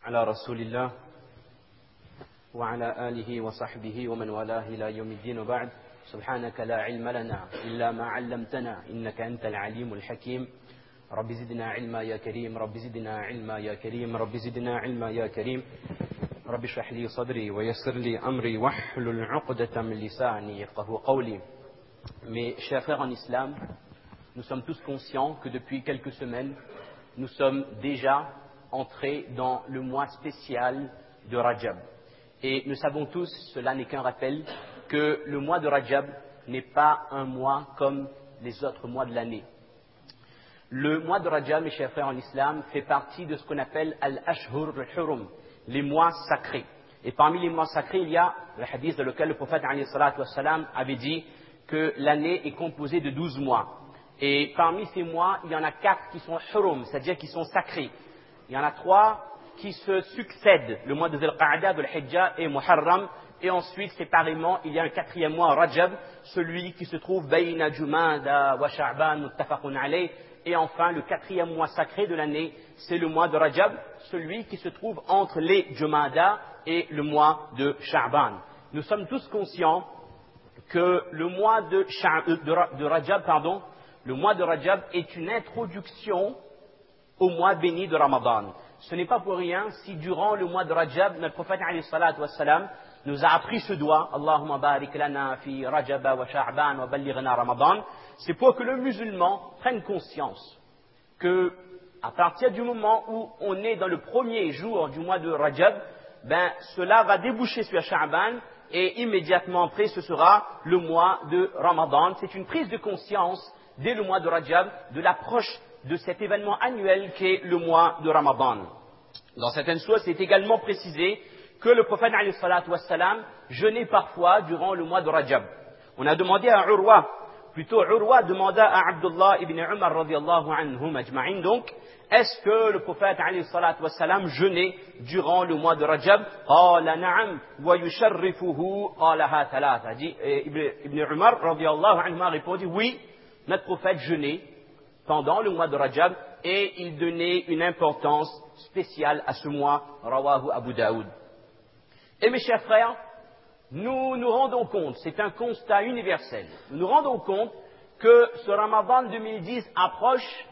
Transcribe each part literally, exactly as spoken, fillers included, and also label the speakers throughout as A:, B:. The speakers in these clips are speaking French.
A: على رسول الله وعلى آله وصحبه ومن والاه إلى يوم الدين وبعد سبحانك لا علم لنا إلا ما علمتنا إنك أنت العليم الحكيم رب زدنا علما يا كريم رب زدنا علما يا كريم رب زدنا علما يا كريم رب اشرح لي صدري ويسر لي أمري واحلل عقدة من لساني يفقهوا قولي. Mes chers frères en islam, nous sommes tous conscients que depuis quelques semaines, nous sommes déjà entrés dans le mois spécial de Rajab. Et nous savons tous, cela n'est qu'un rappel, que le mois de Rajab n'est pas un mois comme les autres mois de l'année. Le mois de Rajab, mes chers frères en islam, fait partie de ce qu'on appelle Al-Ashhur al-Hurum, les mois sacrés. Et parmi les mois sacrés, il y a le hadith dans lequel le prophète alayhi salatu wassalam avait dit que l'année est composée de douze mois. Et parmi ces mois, il y en a quatre qui sont hurum, c'est-à-dire qui sont sacrés. Il y en a trois qui se succèdent, le mois de Dhul-Qa'dah, Dhul-Hijjah et Muharram. Et ensuite, séparément, il y a un quatrième mois, Rajab, celui qui se trouve Bayna Jumada wa Sha'ban muttafaqun alayh. Et enfin, le quatrième mois sacré de l'année, c'est le mois de Rajab, celui qui se trouve entre les Jumada et le mois de Sha'ban. Nous sommes tous conscients que le mois de, de, de Rajab, pardon, le mois de Rajab est une introduction au mois béni de Ramadan. Ce n'est pas pour rien si durant le mois de Rajab, notre prophète alayhi salatu wassalam nous a appris ce doigt, Allahumma barik lana fi Rajaba wa Sha'ban wa ballighna Ramadan. C'est pour que le musulman prenne conscience que, à partir du moment où on est dans le premier jour du mois de Rajab, ben, cela va déboucher sur Sha'ban et immédiatement après ce sera le mois de Ramadan. C'est une prise de conscience dès le mois de Rajab de l'approche de cet événement annuel qu'est le mois de Ramadan. Dans certaines sources, c'est également précisé que le prophète alayhi salatu wassalam jeûnait parfois durant le mois de Rajab. On a demandé à Urwa, plutôt Urwa demanda à Abdullah ibn Umar radiyallahu anhum ajma'in donc, est-ce que le prophète alayhi salatu wassalam jeûnait durant le mois de Rajab? Qala na'am wa yusharrifuhu qalaha thalatha. Ibn Umar radiyallahu anhum a répondu oui, notre prophète jeûnait pendant le mois de Rajab et il donnait une importance spéciale à ce mois, rawahu Abu Daoud. Et mes chers frères, nous nous rendons compte, c'est un constat universel, nous nous rendons compte que ce Ramadan deux mille dix approche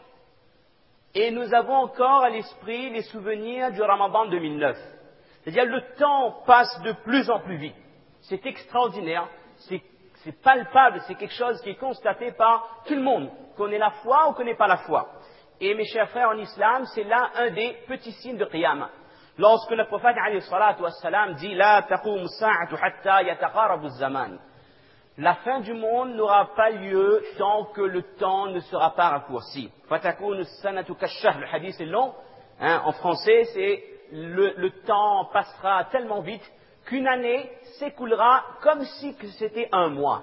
A: et nous avons encore à l'esprit les souvenirs du Ramadan deux mille neuf. C'est-à-dire le temps passe de plus en plus vite. C'est extraordinaire, c'est, c'est palpable, c'est quelque chose qui est constaté par tout le monde, qu'on ait la foi ou qu'on n'ait pas la foi. Et mes chers frères en islam, c'est là un des petits signes de Qiyamah. Lorsque le prophète alayhi salatu wassalam dit la taqum sa'atu hatta yataqarabu az-zaman, la fin du monde n'aura pas lieu tant que le temps ne sera pas raccourci. Fatakunu as-sanatu kash-shahr, le hadith est long, hein, en français c'est le, le temps passera tellement vite qu'une année s'écoulera comme si c'était un mois.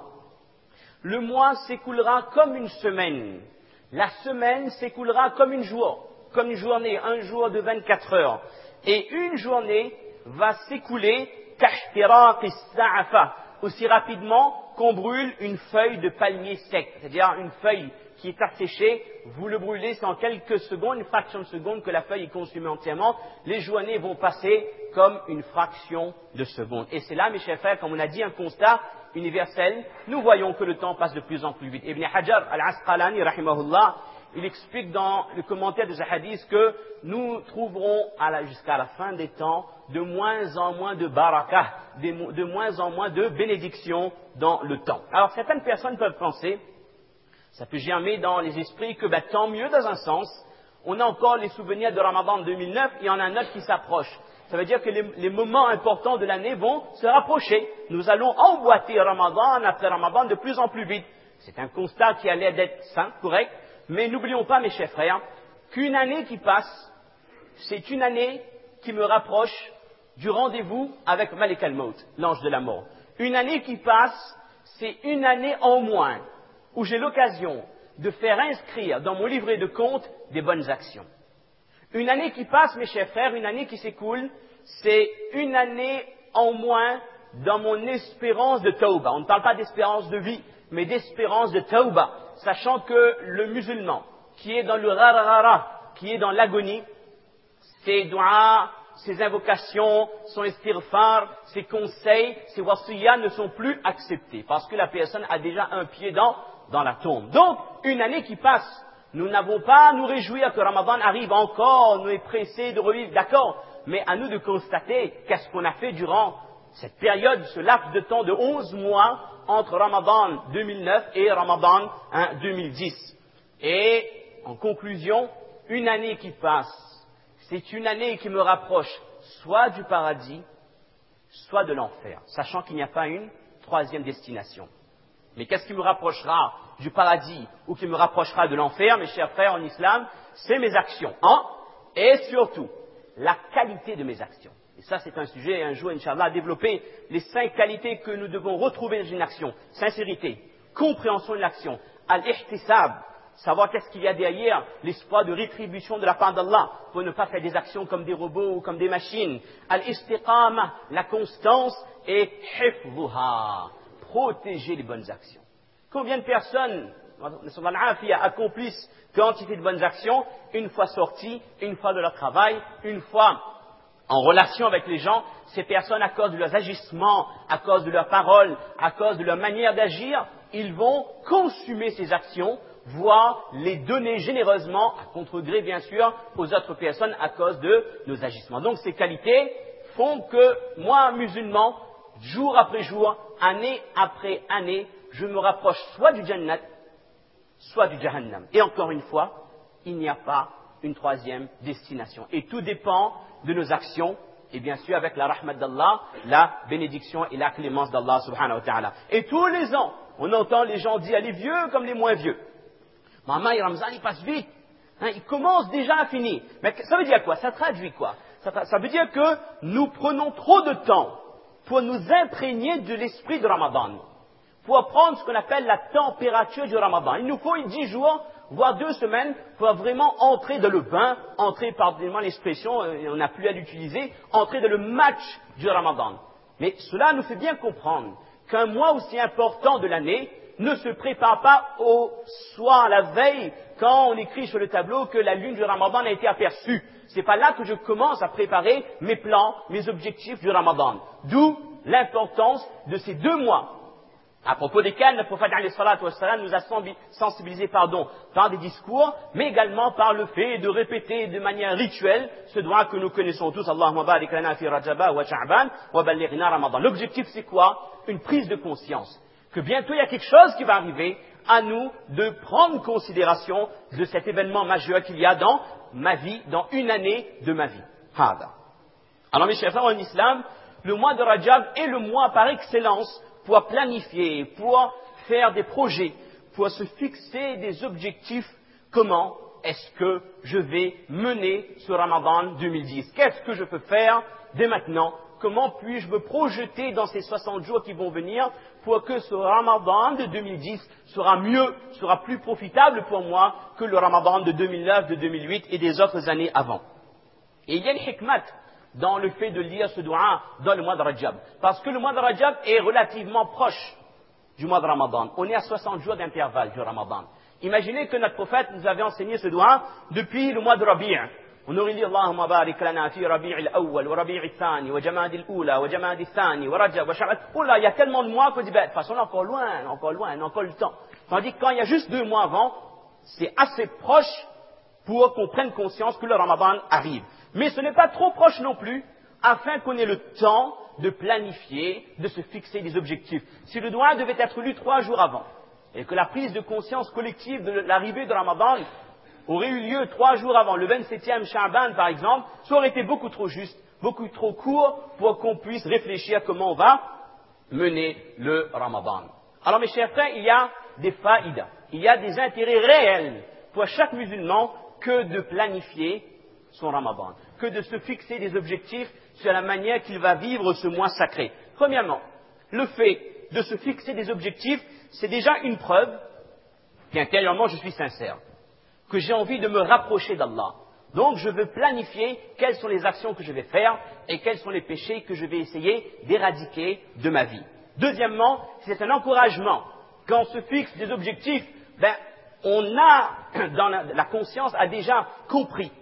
A: Le mois s'écoulera comme une semaine. La semaine s'écoulera comme une jour, comme une journée, un jour de vingt-quatre heures. Et une journée va s'écouler kahtiraq as-sa'afa, aussi rapidement qu'on brûle une feuille de palmier sec, c'est-à-dire une feuille qui est asséchée, vous le brûlez, c'est en quelques secondes, une fraction de seconde que la feuille est consumée entièrement, les journées vont passer comme une fraction de seconde. Et c'est là, mes chers frères, comme on a dit, un constat universel, nous voyons que le temps passe de plus en plus vite. Ibn Hajar al-Asqalani, rahimahullah, il explique dans le commentaire de ce hadith que nous trouverons à la, jusqu'à la fin des temps de moins en moins de barakah, de, de moins en moins de bénédictions dans le temps. Alors certaines personnes peuvent penser, ça peut germer dans les esprits que ben, tant mieux dans un sens, on a encore les souvenirs de Ramadan deux mille neuf, il y en a un autre qui s'approche. Ça veut dire que les, les moments importants de l'année vont se rapprocher. Nous allons emboîter Ramadan après Ramadan de plus en plus vite. C'est un constat qui a l'air d'être sain, correct, mais n'oublions pas, mes chers frères, qu'une année qui passe, c'est une année qui me rapproche du rendez-vous avec Malik al-Maut, l'ange de la mort. Une année qui passe, c'est une année en moins où j'ai l'occasion de faire inscrire dans mon livret de compte des bonnes actions. Une année qui passe, mes chers frères, une année qui s'écoule, c'est une année en moins dans mon espérance de tauba. On ne parle pas d'espérance de vie, mais d'espérance de tauba, sachant que le musulman qui est dans le rarara, qui est dans l'agonie, ses doigts, ses invocations, son istighfar, ses conseils, ses wasiyas ne sont plus acceptés parce que la personne a déjà un pied dans, dans la tombe. Donc, une année qui passe, nous n'avons pas à nous réjouir que Ramadan arrive encore, nous est pressé de revivre, d'accord, mais à nous de constater qu'est-ce qu'on a fait durant cette période, ce laps de temps de onze mois entre Ramadan deux mille neuf et Ramadan hein, deux mille dix. Et en conclusion, une année qui passe, c'est une année qui me rapproche soit du paradis, soit de l'enfer, sachant qu'il n'y a pas une troisième destination. Mais qu'est-ce qui me rapprochera du paradis ou qui me rapprochera de l'enfer, mes chers frères en islam? C'est mes actions, hein, et surtout la qualité de mes actions. Et ça, c'est un sujet, un jour, Inch'Allah, à développer les cinq qualités que nous devons retrouver dans une action. Sincérité, compréhension de l'action, al-ihtisab, savoir qu'est-ce qu'il y a derrière, l'espoir de rétribution de la part d'Allah, pour ne pas faire des actions comme des robots ou comme des machines. Al-istiqama, la constance, et hifdhuha, protéger les bonnes actions. Combien de personnes, accomplissent quantité de bonnes actions, une fois sorties, une fois de leur travail, une fois en relation avec les gens, ces personnes, à cause de leurs agissements, à cause de leurs paroles, à cause de leur manière d'agir, ils vont consumer ces actions, voire les donner généreusement, à contre-gré bien sûr, aux autres personnes à cause de nos agissements. Donc ces qualités font que moi, musulman, jour après jour, année après année, je me rapproche soit du Jannat, soit du Jahannam. Et encore une fois, il n'y a pas une troisième destination. Et tout dépend de nos actions, et bien sûr avec la rahmat d'Allah, la bénédiction et la clémence d'Allah subhanahu wa ta'ala. Et tous les ans, on entend les gens dire, les vieux comme les moins vieux. Maman, et Ramzan, il passe vite. Hein, il commence déjà à finir. Mais ça veut dire quoi? Ça traduit quoi? ça, ça veut dire que nous prenons trop de temps pour nous imprégner de l'esprit de Ramadan, pour apprendre ce qu'on appelle la température du Ramadan. Il nous faut dix jours, voire deux semaines, pour vraiment entrer dans le bain, entrer, pardonnez-moi l'expression, on n'a plus à l'utiliser, entrer dans le match du Ramadan. Mais cela nous fait bien comprendre qu'un mois aussi important de l'année ne se prépare pas au soir, la veille, quand on écrit sur le tableau que la lune du Ramadan a été aperçue. C'est pas là que je commence à préparer mes plans, mes objectifs du Ramadan. D'où l'importance de ces deux mois, à propos desquels le prophète alayhi salatu wassalam nous a sensibilisés pardon, par des discours, mais également par le fait de répéter de manière rituelle ce doigt que nous connaissons tous, Allahumma barik lana fi Rajaba wa Sha'ban wa ballighna Ramadan. L'objectif c'est quoi? Une prise de conscience. Que bientôt il y a quelque chose qui va arriver, à nous de prendre considération de cet événement majeur qu'il y a dans ma vie, dans une année de ma vie. Hada. Alors mes chers frères en islam, le mois de Rajab est le mois par excellence pour planifier, pour faire des projets, pour se fixer des objectifs. Comment est-ce que je vais mener ce Ramadan deux mille dix? Qu'est-ce que je peux faire dès maintenant? Comment puis-je me projeter dans ces soixante jours qui vont venir pour que ce Ramadan de deux mille dix sera mieux, sera plus profitable pour moi que le Ramadan de deux mille neuf, de deux mille huit et des autres années avant. Et il y a une hikmat dans le fait de lire ce doua dans le mois de Rajab. Parce que le mois de Rajab est relativement proche du mois de Ramadan. On est à soixante jours d'intervalle du Ramadan. Imaginez que notre prophète nous avait enseigné ce doua depuis le mois de Rabi'. On aurait dit Allahumma barik lana fi Rabi' al-awwal wa Rabi' al-thani wa Jamad al-ula wa Jamad al-thani wa Rajab wa Sha'ban. Oh là, il y a tellement de mois qu'on dit, ben, de toute façon, on est encore loin, on est encore loin, on a encore le temps. Tandis que quand il y a juste deux mois avant, c'est assez proche pour qu'on prenne conscience que le Ramadan arrive. Mais ce n'est pas trop proche non plus, afin qu'on ait le temps de planifier, de se fixer des objectifs. Si le doigt devait être lu trois jours avant, et que la prise de conscience collective de l'arrivée de Ramadan aurait eu lieu trois jours avant, le vingt-septième Sha'ban par exemple, ça aurait été beaucoup trop juste, beaucoup trop court pour qu'on puisse réfléchir comment on va mener le Ramadan. Alors mes chers frères, il y a des faïdas, il y a des intérêts réels pour chaque musulman que de planifier son Ramadan, que de se fixer des objectifs sur la manière qu'il va vivre ce mois sacré. Premièrement, le fait de se fixer des objectifs, c'est déjà une preuve qu'intérieurement je suis sincère, que j'ai envie de me rapprocher d'Allah. Donc je veux planifier quelles sont les actions que je vais faire et quels sont les péchés que je vais essayer d'éradiquer de ma vie. Deuxièmement, c'est un encouragement. Quand on se fixe des objectifs, ben, on a, dans la, la conscience, a déjà compris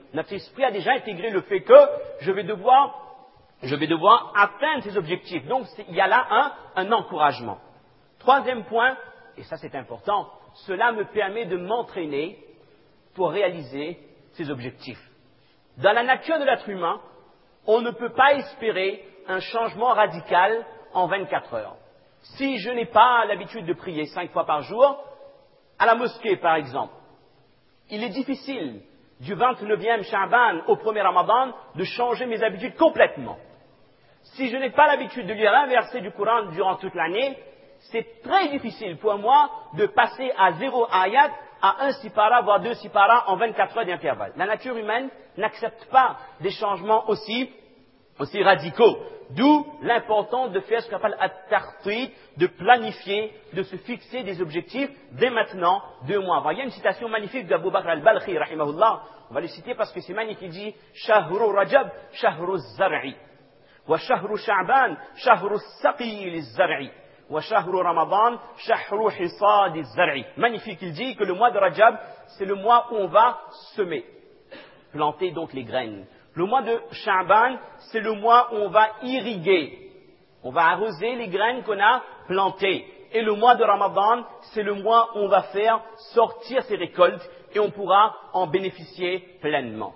A: Notre esprit a déjà intégré le fait que je vais devoir, je vais devoir atteindre ces objectifs. Donc, il y a là un, un encouragement. Troisième point, et ça c'est important, cela me permet de m'entraîner pour réaliser ces objectifs. Dans la nature de l'être humain, on ne peut pas espérer un changement radical en vingt-quatre heures. Si je n'ai pas l'habitude de prier cinq fois par jour, à la mosquée par exemple, il est difficile du vingt-neuvième Sha'ban au premier Ramadan de changer mes habitudes complètement. Si je n'ai pas l'habitude de lire un verset du Coran durant toute l'année, c'est très difficile pour moi de passer à zéro ayat à un sipara, voire deux sipara en vingt-quatre heures d'intervalle. La nature humaine n'accepte pas des changements aussi, aussi radicaux. D'où l'importance de faire ce qu'on appelle at-tartit, de planifier, de se fixer des objectifs dès maintenant, deux mois. Il y a une citation magnifique d'Abu Bakr al-Balkhi, rahimahullah. On va le citer parce que c'est magnifique. Il dit « Shahru Rajab, Shahru Zar'i. Wa Shahru Sha'ban, Shahru Saqi liz-Zar'i. Wa Shahru Ramadan, Shahru Hisad liz-Zar'i. » Magnifique, il dit que le mois de Rajab, c'est le mois où on va semer, planter donc les graines. Le mois de Sha'ban, c'est le mois où on va irriguer. On va arroser les graines qu'on a plantées. Et le mois de Ramadan, c'est le mois où on va faire sortir ces récoltes et on pourra en bénéficier pleinement.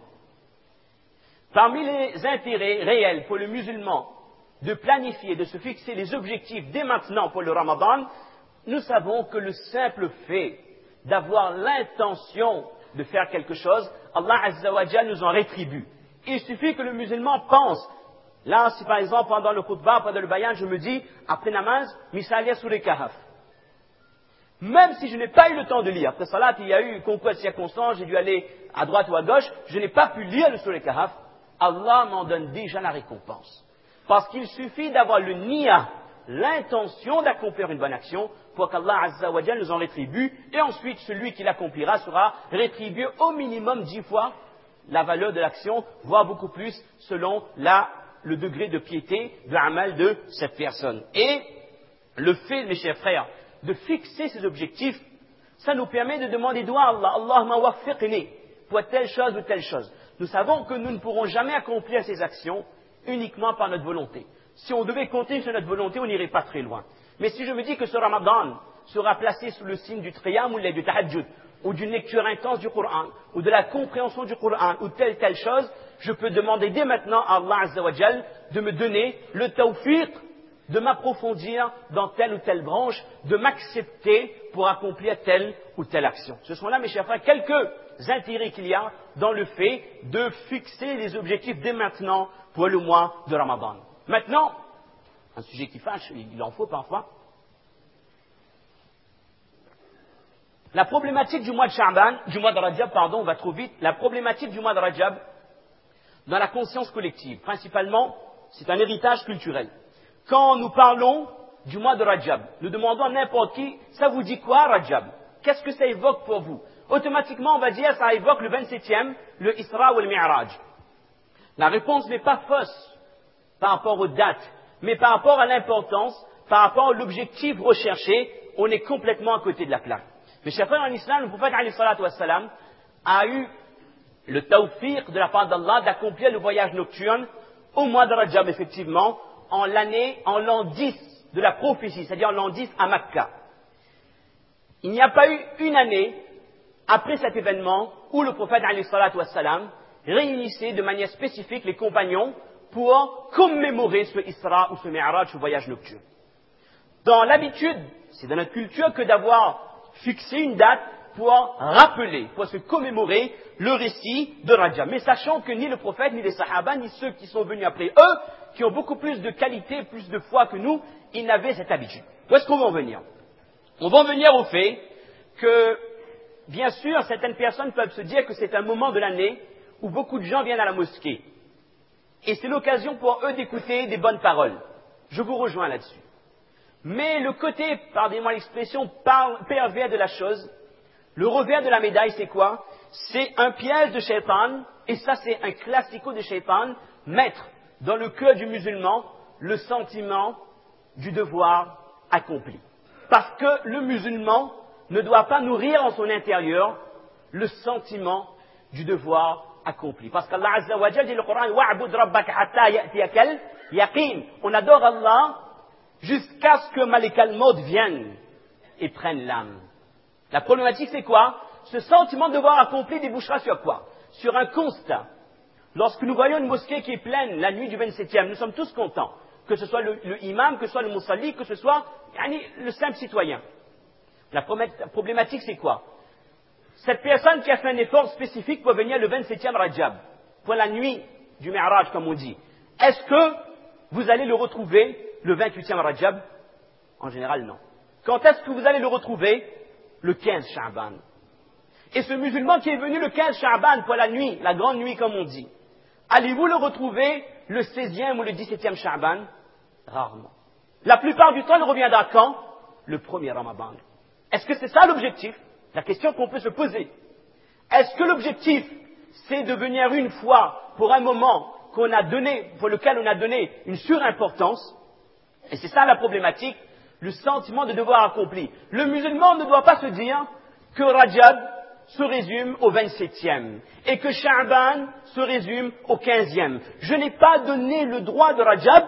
A: Parmi les intérêts réels pour le musulman de planifier, de se fixer les objectifs dès maintenant pour le Ramadan, nous savons que le simple fait d'avoir l'intention de faire quelque chose, Allah Azza wa Jalla nous en rétribue. Il suffit que le musulman pense. Là, si par exemple, pendant le khutbah, pendant le bayan, je me dis, après namaz, misalia sur les kahaf. Même si je n'ai pas eu le temps de lire, après salat, il y a eu une concours de circonstances, j'ai dû aller à droite ou à gauche, je n'ai pas pu lire le sur les kahaf, Allah m'en donne déjà la récompense. Parce qu'il suffit d'avoir le niya, l'intention d'accomplir une bonne action, pour qu'Allah Azza wa Jalla nous en rétribue, et ensuite celui qui l'accomplira sera rétribué au minimum dix fois la valeur de l'action, voire beaucoup plus selon la, le degré de piété, de l'amal de cette personne. Et le fait, mes chers frères, de fixer ces objectifs, ça nous permet de demander doigt à Allah, Allahumma waffiqni pour telle chose ou telle chose. Nous savons que nous ne pourrons jamais accomplir ces actions uniquement par notre volonté. Si on devait compter sur notre volonté, on n'irait pas très loin. Mais si je me dis que ce Ramadan sera placé sous le signe du triyam ou du tahajjud, ou d'une lecture intense du Coran, ou de la compréhension du Coran, ou telle telle chose, je peux demander dès maintenant à Allah Azza wa Jal de me donner le tawfiq, de m'approfondir dans telle ou telle branche, de m'accepter pour accomplir telle ou telle action. Ce sont là, mes chers frères, quelques intérêts qu'il y a dans le fait de fixer les objectifs dès maintenant pour le mois de Ramadan. Maintenant, un sujet qui fâche, il en faut parfois. La problématique du mois de Sha'ban, du mois de Rajab, pardon, on va trop vite. La problématique du mois de Rajab, dans la conscience collective, principalement, c'est un héritage culturel. Quand nous parlons du mois de Rajab, nous demandons à n'importe qui, ça vous dit quoi Rajab? Qu'est-ce que ça évoque pour vous? Automatiquement, on va dire, ça évoque le vingt-septième, le Isra ou le Mi'raj. La réponse n'est pas fausse par rapport aux dates, mais par rapport à l'importance, par rapport à l'objectif recherché, on est complètement à côté de la plaque. Mes chers frères, en islam, le prophète alayhi salatu wassalam a eu le tawfiq de la part d'Allah d'accomplir le voyage nocturne au mois de Rajab, effectivement, en l'année, en l'an dix de la prophétie, c'est-à-dire en l'an dix à Makkah. Il n'y a pas eu une année après cet événement où le prophète alayhi salatu wassalam réunissait de manière spécifique les compagnons pour commémorer ce Isra ou ce Mi'raj, ce voyage nocturne. Dans l'habitude, c'est dans notre culture que d'avoir fixé une date pour rappeler, pour se commémorer le récit de Rajab. Mais sachant que ni le prophète, ni les sahaba, ni ceux qui sont venus après eux, qui ont beaucoup plus de qualité, plus de foi que nous, ils n'avaient cette habitude. Où est-ce qu'on va en venir? On va en venir au fait que, bien sûr, certaines personnes peuvent se dire que c'est un moment de l'année où beaucoup de gens viennent à la mosquée. Et c'est l'occasion pour eux d'écouter des bonnes paroles. Je vous rejoins là-dessus. Mais le côté, pardonnez-moi l'expression, pervers de la chose, le revers de la médaille, c'est quoi? C'est un piège de shaitan, et ça c'est un classico de shaitan, mettre dans le cœur du musulman le sentiment du devoir accompli. Parce que le musulman ne doit pas nourrir en son intérieur le sentiment du devoir accompli. Parce qu'Allah Azza wa Jalla dit le Coran, wa'bud rabbaka hatta ya'tiyakal yaqin. On adore Allah jusqu'à ce que Malakal Maut vienne et prenne l'âme. La problématique, c'est quoi? Ce sentiment de devoir accomplir débouchera sur quoi? Sur un constat. Lorsque nous voyons une mosquée qui est pleine la nuit du vingt-septième, nous sommes tous contents. Que ce soit le, le imam, que ce soit le musalli, que ce soit yani, le simple citoyen. La problématique, c'est quoi? Cette personne qui a fait un effort spécifique pour venir le vingt-septième Rajab, pour la nuit du Mi'raj, comme on dit, est-ce que vous allez le retrouver le vingt-huitième Rajab? En général, non. Quand est-ce que vous allez le retrouver? Le quinze Sha'ban. Et ce musulman qui est venu le quinze Sha'ban pour la nuit, la grande nuit comme on dit, allez-vous le retrouver le seizième ou le dix-septième Sha'ban? Rarement. La plupart du temps, il reviendra quand? Le premier Ramadan. Est-ce que c'est ça l'objectif? La question qu'on peut se poser. Est-ce que l'objectif, c'est de venir une fois pour un moment qu'on a donné, pour lequel on a donné une surimportance? Et c'est ça la problématique, le sentiment de devoir accompli. Le musulman ne doit pas se dire que Rajab se résume au vingt-septième et que Sha'ban se résume au quinzième. Je n'ai pas donné le droit de Rajab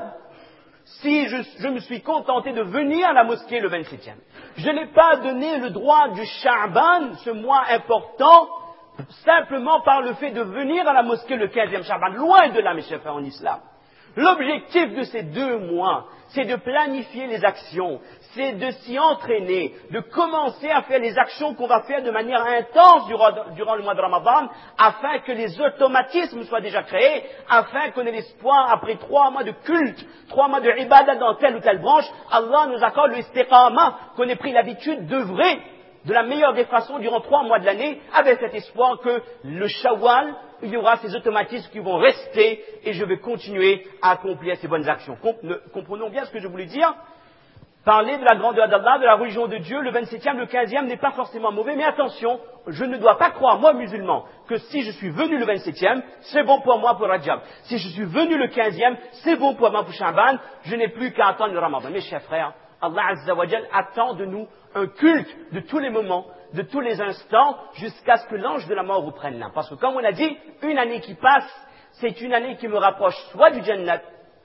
A: si je, je me suis contenté de venir à la mosquée le vingt-septième. Je n'ai pas donné le droit du Sha'ban, ce mois important, simplement par le fait de venir à la mosquée le quinzième Sha'ban. Loin de là, mes chers frères en islam. L'objectif de ces deux mois, c'est de planifier les actions, c'est de s'y entraîner, de commencer à faire les actions qu'on va faire de manière intense durant, durant le mois de Ramadan, afin que les automatismes soient déjà créés, afin qu'on ait l'espoir, après trois mois de culte, trois mois de ibadah dans telle ou telle branche, Allah nous accorde le istiqama, qu'on ait pris l'habitude d'œuvrer de la meilleure des façons durant trois mois de l'année, avec cet espoir que le Shawwal, il y aura ces automatismes qui vont rester et je vais continuer à accomplir ces bonnes actions. Comprenons bien ce que je voulais dire. Parler de la grandeur d'Allah, de la religion de Dieu, le vingt-septième, le quinzième n'est pas forcément mauvais, mais attention, je ne dois pas croire, moi musulman, que si je suis venu le vingt-septième, c'est bon pour moi pour Rajab. Si je suis venu le quinzième, c'est bon pour moi pour Sha'ban, je n'ai plus qu'à attendre le Ramadan. Mes chers frères, Allah Azza wa Jal attend de nous un culte de tous les moments, de tous les instants, jusqu'à ce que l'ange de la mort vous prenne l'âme. Parce que comme on a dit, une année qui passe, c'est une année qui me rapproche soit du Jannat,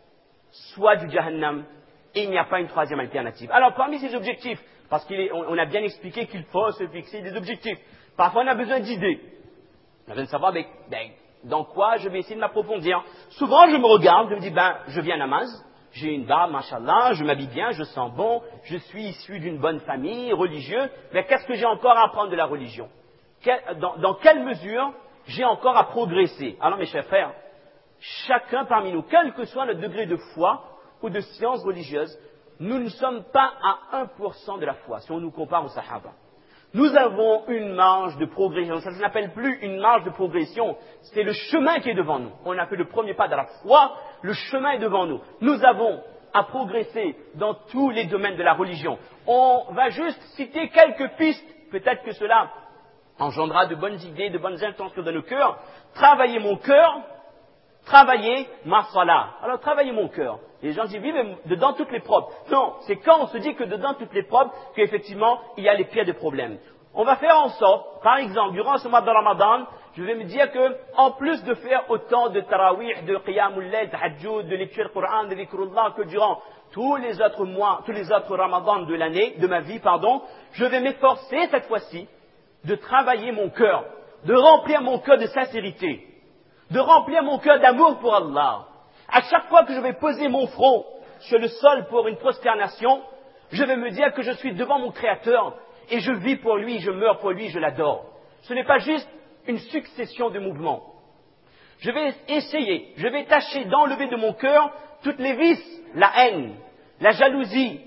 A: soit du Jahannam, et il n'y a pas une troisième alternative. Alors parmi ces objectifs, parce qu'on a bien expliqué qu'il faut se fixer des objectifs, parfois on a besoin d'idées. On a besoin de savoir ben, ben, dans quoi je vais essayer de m'approfondir. Souvent je me regarde, je me dis, ben, je viens à namaz, j'ai une barbe, machallah, je m'habille bien, je sens bon, je suis issu d'une bonne famille, religieux, mais qu'est-ce que j'ai encore à apprendre de la religion? dans, dans quelle mesure j'ai encore à progresser? Alors mes chers frères, chacun parmi nous, quel que soit notre degré de foi ou de science religieuse, nous ne sommes pas à un pour cent de la foi, si on nous compare aux Sahaba. Nous avons une marge de progression. Ça ne s'appelle plus une marge de progression. C'est le chemin qui est devant nous. On a fait le premier pas de la foi. Le chemin est devant nous. Nous avons à progresser dans tous les domaines de la religion. On va juste citer quelques pistes. Peut-être que cela engendrera de bonnes idées, de bonnes intentions dans nos cœurs. Travailler mon cœur. Travailler ma salah. Alors, travailler mon cœur. Les gens disent, oui, mais dedans toutes les propres. Non, c'est quand on se dit que dedans toutes les propres, qu'effectivement, il y a les pires des problèmes. On va faire en sorte, par exemple, durant ce mois de Ramadan, je vais me dire que, en plus de faire autant de tarawih, de qiyamul layl, tahajjud, de lecture du Coran, de dhikrullah, que durant tous les autres mois, tous les autres Ramadans de l'année, de ma vie, pardon, je vais m'efforcer cette fois-ci de travailler mon cœur, de remplir mon cœur de sincérité, de remplir mon cœur d'amour pour Allah. À chaque fois que je vais poser mon front sur le sol pour une prosternation, je vais me dire que je suis devant mon Créateur et je vis pour lui, je meurs pour lui, je l'adore. Ce n'est pas juste une succession de mouvements. Je vais essayer, je vais tâcher d'enlever de mon cœur toutes les vices, la haine, la jalousie,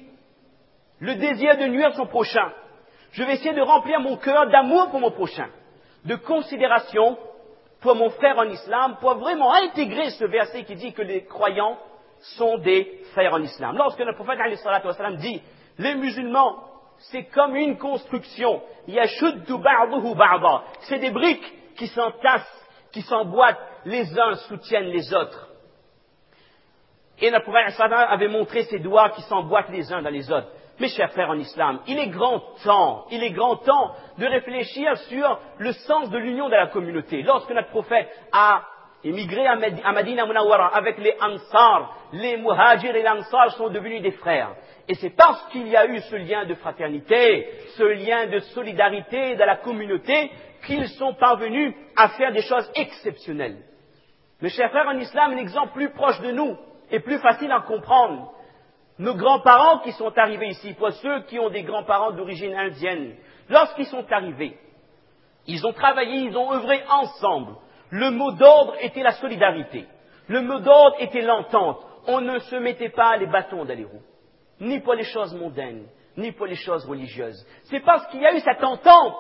A: le désir de nuire à son prochain. Je vais essayer de remplir mon cœur d'amour pour mon prochain, de considération pour mon frère en islam, pour vraiment intégrer ce verset qui dit que les croyants sont des frères en islam. Lorsque le prophète alayhi salatu wa sallam dit, les musulmans, c'est comme une construction, yashuddu ba'duhu ba'da, c'est des briques qui s'entassent, qui s'emboîtent, les uns soutiennent les autres. Et le prophète alayhi salatu wa sallam avait montré ses doigts qui s'emboîtent les uns dans les autres. Mes chers frères en islam, il est grand temps, il est grand temps de réfléchir sur le sens de l'union de la communauté. Lorsque notre prophète a émigré à Madina Munawwara avec les Ansar, les Muhajir et les Ansar sont devenus des frères. Et c'est parce qu'il y a eu ce lien de fraternité, ce lien de solidarité dans la communauté qu'ils sont parvenus à faire des choses exceptionnelles. Mes chers frères en islam, un exemple plus proche de nous et plus facile à comprendre. Nos grands-parents qui sont arrivés ici, pour ceux qui ont des grands-parents d'origine indienne, lorsqu'ils sont arrivés, ils ont travaillé, ils ont œuvré ensemble. Le mot d'ordre était la solidarité. Le mot d'ordre était l'entente. On ne se mettait pas les bâtons dans les roues. Ni pour les choses mondaines, ni pour les choses religieuses. C'est parce qu'il y a eu cette entente.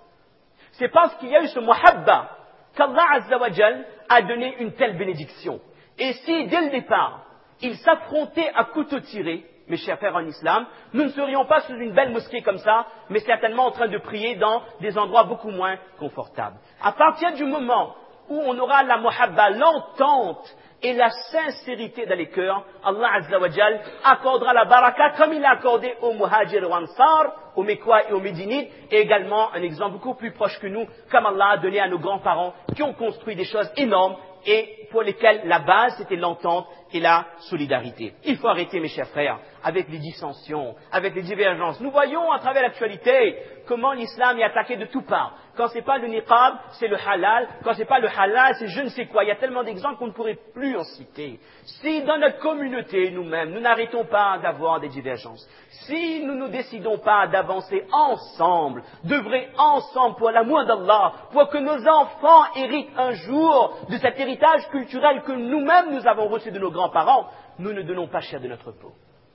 A: C'est parce qu'il y a eu ce muhabba qu'Allah Azza wa Jal a donné une telle bénédiction. Et si, dès le départ, ils s'affrontaient à couteau tiré, mes chers frères en islam, nous ne serions pas sous une belle mosquée comme ça, mais certainement en train de prier dans des endroits beaucoup moins confortables. À partir du moment où on aura la muhabba, l'entente et la sincérité dans les cœurs, Allah Azza wa Jal accordera la baraka comme il l'a accordé aux Muhajir et aux Ansar, aux Mekwa et aux Médinites, et également un exemple beaucoup plus proche que nous, comme Allah a donné à nos grands-parents qui ont construit des choses énormes et pour lesquelles la base c'était l'entente et la solidarité. Il faut arrêter, mes chers frères, avec les dissensions, avec les divergences. Nous voyons à travers l'actualité comment l'islam est attaqué de toutes parts. Quand c'est pas le niqab, c'est le halal. Quand c'est pas le halal, c'est je ne sais quoi. Il y a tellement d'exemples qu'on ne pourrait plus en citer. Si dans notre communauté, nous-mêmes, nous n'arrêtons pas d'avoir des divergences, si nous ne décidons pas d'avancer ensemble, d'œuvrer ensemble pour l'amour d'Allah, pour que nos enfants héritent un jour de cet héritage culturel que nous-mêmes nous avons reçu de nos grands-parents, nous ne donnons pas cher de notre peau.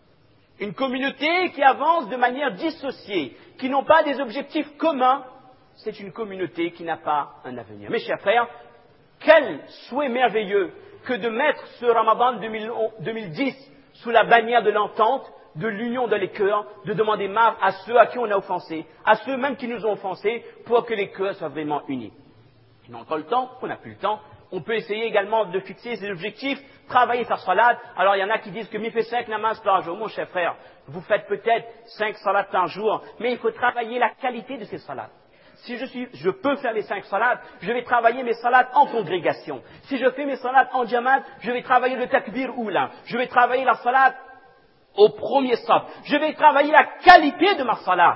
A: Une communauté qui avance de manière dissociée, qui n'ont pas des objectifs communs, c'est une communauté qui n'a pas un avenir. Mes chers frères, quel souhait merveilleux que de mettre ce Ramadan deux mille dix sous la bannière de l'entente, de l'union dans les cœurs, de demander marre à ceux à qui on a offensé, à ceux même qui nous ont offensés, pour que les cœurs soient vraiment unis. On n'a encore le temps, on n'a plus le temps. On peut essayer également de fixer ses objectifs, travailler sa salade. Alors il y en a qui disent que m'y fait cinq namaz par jour. Mon cher frère, vous faites peut-être cinq salades par jour, mais il faut travailler la qualité de ces salades. Si je suis, je peux faire les cinq salades, je vais travailler mes salades en congrégation. Si je fais mes salades en jamaat, je vais travailler le takbir oula. Je vais travailler la salade au premier saf. Je vais travailler la qualité de ma salade.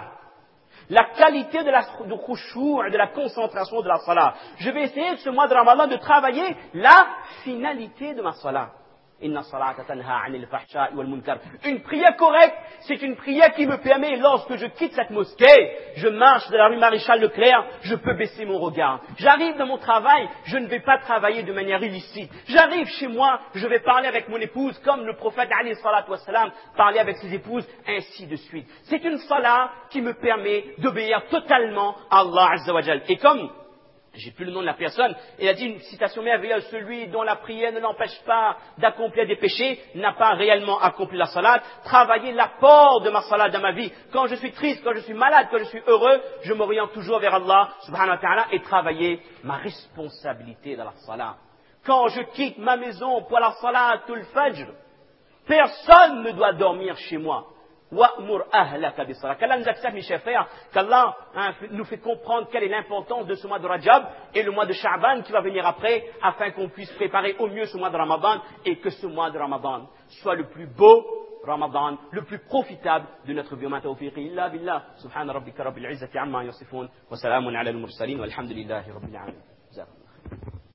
A: La qualité de la de khushu', de la concentration de la salat. Je vais essayer ce mois de Ramadan de travailler la finalité de ma salat. Inna salata tanha 'anil fahsha'i wal munkar. Une prière correcte, c'est une prière qui me permet, lorsque je quitte cette mosquée, je marche de la rue Maréchal Leclerc, je peux baisser mon regard. J'arrive dans mon travail, je ne vais pas travailler de manière illicite. J'arrive chez moi, je vais parler avec mon épouse, comme le prophète alayhi salatu wassalam parlait avec ses épouses, ainsi de suite. C'est une salat qui me permet d'obéir totalement à Allah Azza wa Jal. Et comme j'ai plus le nom de la personne, il a dit une citation merveilleuse, celui dont la prière ne l'empêche pas d'accomplir des péchés, n'a pas réellement accompli la salat. Travailler l'apport de ma salat dans ma vie. Quand je suis triste, quand je suis malade, quand je suis heureux, je m'oriente toujours vers Allah subhanahu wa ta'ala et travailler ma responsabilité dans la salat. Quand je quitte ma maison pour la salat tout le fajr, personne ne doit dormir chez moi. Wa'mur ahlaka bis-salat. Qu'Allah nous accepte, mes chers frères, qu'Allah hein, nous fait comprendre quelle est l'importance de ce mois de Rajab et le mois de Sha'ban qui va venir après, afin qu'on puisse préparer au mieux ce mois de Ramadan et que ce mois de Ramadan soit le plus beau Ramadan, le plus profitable de notre vie. Ma tawfiqi illa billah. Subhana rabbika rabbil izzati amma yasifun wa salamun ala al-mursalin walhamdulillahi rabbil alamin.